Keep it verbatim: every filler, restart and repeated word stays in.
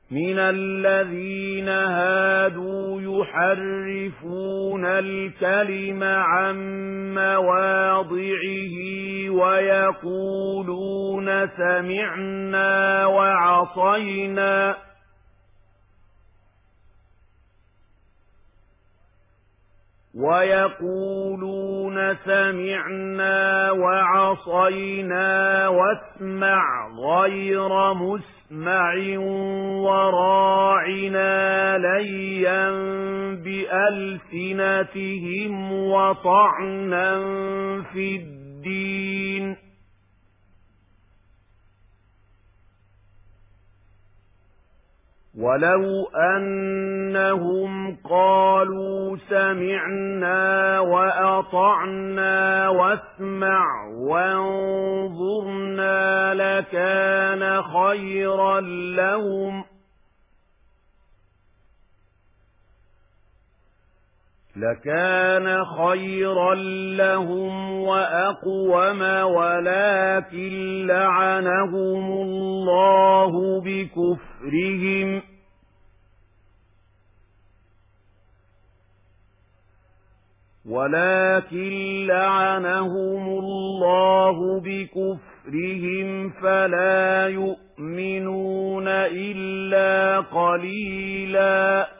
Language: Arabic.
مِنَ الَّذِينَ هَادُوا يُحَرِّفُونَ الْكَلِمَ عَن مَّوَاضِعِهِ وَيَقُولُونَ سَمِعْنَا وَعَصَيْنَا وَيَقُولُونَ سَمِعْنَا وَعَصَيْنَا وَاسْمَعْ غَيْرَ مُسْمَعٍ وَرَاعِنَا لَيًّا بِأَلْسِنَتِهِمْ وَطَعْنًا فِي الدِّينِ. وَلَوْ أَنَّهُمْ قَالُوا سَمِعْنَا وَأَطَعْنَا وَاسْمَعْ وَانظُرْنَا لَكَانَ خَيْرًا لَّهُمْ لَكَانَ خَيْرًا لَّهُمْ وَأَقْوَمَ وَلَكِن لَّعَنَهُمُ اللَّهُ بِكُفْرِهِمْ ولكن لعنهم الله بكفرهم فلا يؤمنون إلا قليلاً.